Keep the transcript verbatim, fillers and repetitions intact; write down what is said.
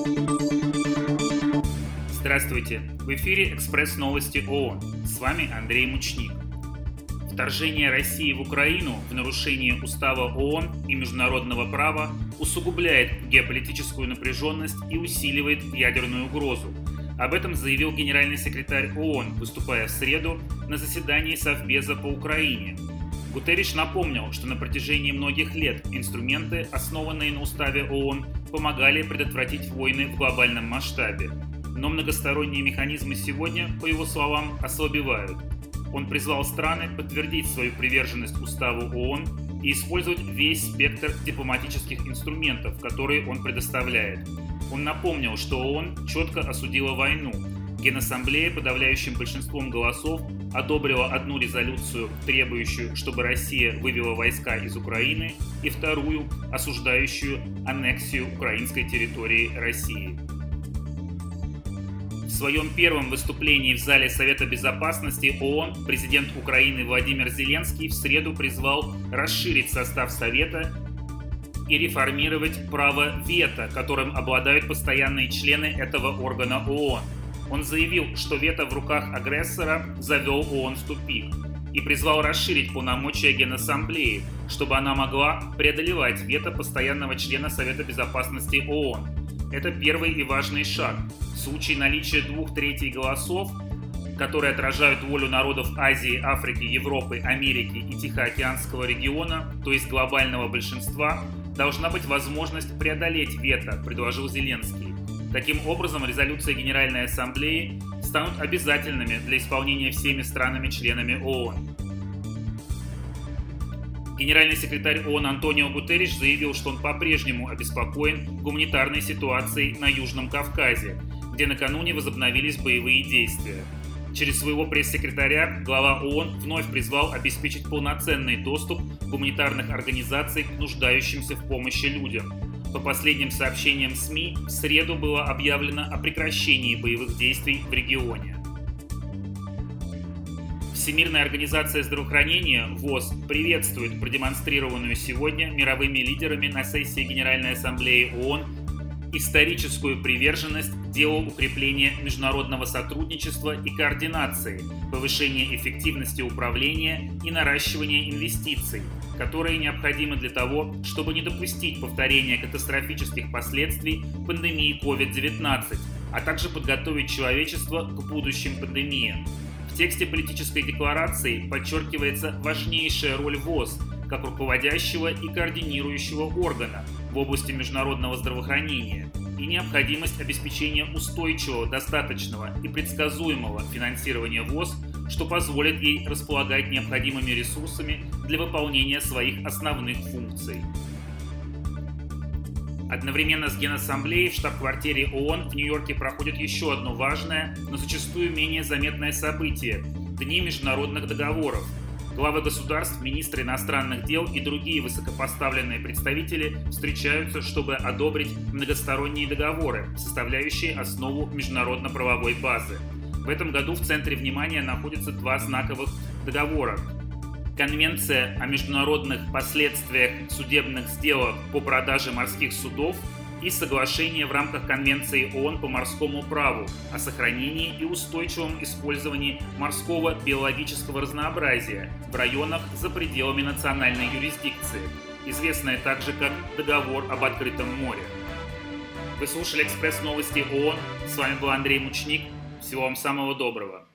Здравствуйте! В эфире «Экспресс-новости ООН». С вами Андрей Мучник. Вторжение России в Украину в нарушение Устава ООН и международного права усугубляет геополитическую напряженность и усиливает ядерную угрозу. Об этом заявил генеральный секретарь ООН, выступая в среду на заседании Совбеза по Украине. Гутерриш напомнил, что на протяжении многих лет инструменты, основанные на Уставе ООН, помогали предотвратить войны в глобальном масштабе. Но многосторонние механизмы сегодня, по его словам, ослабевают. Он призвал страны подтвердить свою приверженность Уставу ООН и использовать весь спектр дипломатических инструментов, которые он предоставляет. Он напомнил, что ООН четко осудила войну. Генассамблея подавляющим большинством голосов одобрила одну резолюцию, требующую, чтобы Россия вывела войска из Украины, и вторую, осуждающую аннексию украинской территории России. В своем первом выступлении в зале Совета Безопасности ООН президент Украины Владимир Зеленский в среду призвал расширить состав Совета и реформировать право вето, которым обладают постоянные члены этого органа ООН. Он заявил, что вето в руках агрессора завел ООН в тупик, и призвал расширить полномочия Генассамблеи, чтобы она могла преодолевать вето постоянного члена Совета Безопасности ООН. Это первый и важный шаг. В случае наличия двух третей голосов, которые отражают волю народов Азии, Африки, Европы, Америки и Тихоокеанского региона, то есть глобального большинства, должна быть возможность преодолеть вето, предложил Зеленский. Таким образом, резолюции Генеральной Ассамблеи станут обязательными для исполнения всеми странами-членами ООН. Генеральный секретарь ООН Антонио Гутерриш заявил, что он по-прежнему обеспокоен гуманитарной ситуацией на Южном Кавказе, где накануне возобновились боевые действия. Через своего пресс-секретаря глава ООН вновь призвал обеспечить полноценный доступ гуманитарных организаций к нуждающимся в помощи людям. По последним сообщениям СМИ, в среду было объявлено о прекращении боевых действий в регионе. Всемирная организация здравоохранения ВОЗ приветствует продемонстрированную сегодня мировыми лидерами на сессии Генеральной Ассамблеи ООН историческую приверженность делу укрепления международного сотрудничества и координации, повышения эффективности управления и наращивания инвестиций, которые необходимы для того, чтобы не допустить повторения катастрофических последствий пандемии ковид девятнадцать, а также подготовить человечество к будущим пандемиям. В тексте политической декларации подчеркивается важнейшая роль ВОЗ как руководящего и координирующего органа в области международного здравоохранения и необходимость обеспечения устойчивого, достаточного и предсказуемого финансирования ВОЗ, что позволит ей располагать необходимыми ресурсами для выполнения своих основных функций. Одновременно с Генассамблеей в штаб-квартире ООН в Нью-Йорке проходит еще одно важное, но зачастую менее заметное событие – Дни международных договоров. Главы государств, министры иностранных дел и другие высокопоставленные представители встречаются, чтобы одобрить многосторонние договоры, составляющие основу международно-правовой базы. В этом году в центре внимания находятся два знаковых договора. Конвенция о международных последствиях судебных сделок по продаже морских судов и соглашение в рамках Конвенции ООН по морскому праву о сохранении и устойчивом использовании морского биологического разнообразия в районах за пределами национальной юрисдикции, известное также как Договор об открытом море. Вы слушали «Экспресс-новости ООН». С вами был Андрей Мучник. Всего вам самого доброго.